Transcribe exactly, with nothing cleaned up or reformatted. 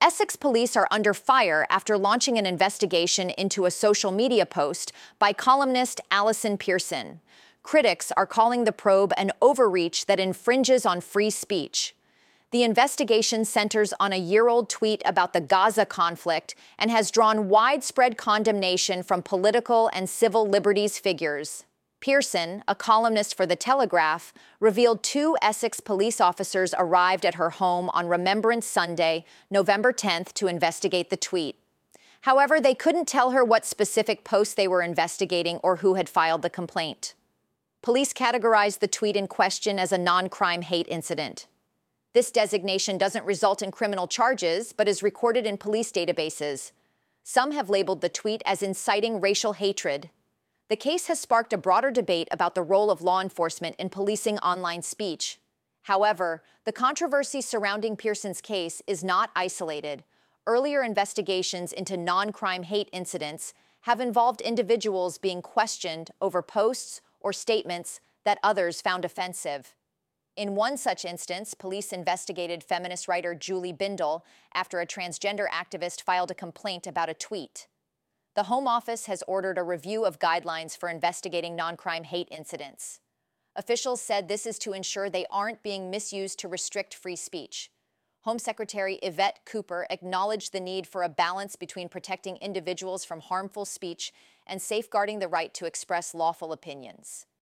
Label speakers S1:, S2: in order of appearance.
S1: Essex police are under fire after launching an investigation into a social media post by columnist Allison Pearson. Critics are calling the probe an overreach that infringes on free speech. The investigation centers on a year-old tweet about the Gaza conflict and has drawn widespread condemnation from political and civil liberties figures. Pearson, a columnist for The Telegraph, revealed two Essex police officers arrived at her home on Remembrance Sunday, November tenth, to investigate the tweet. However, they couldn't tell her what specific post they were investigating or who had filed the complaint. Police categorized the tweet in question as a non-crime hate incident. This designation doesn't result in criminal charges, but is recorded in police databases. Some have labeled the tweet as inciting racial hatred. The case has sparked a broader debate about the role of law enforcement in policing online speech. However, the controversy surrounding Pearson's case is not isolated. Earlier investigations into non-crime hate incidents have involved individuals being questioned over posts or statements that others found offensive. In one such instance, police investigated feminist writer Julie Bindel after a transgender activist filed a complaint about a tweet. The Home Office has ordered a review of guidelines for investigating non-crime hate incidents. Officials said this is to ensure they aren't being misused to restrict free speech. Home Secretary Yvette Cooper acknowledged the need for a balance between protecting individuals from harmful speech and safeguarding the right to express lawful opinions.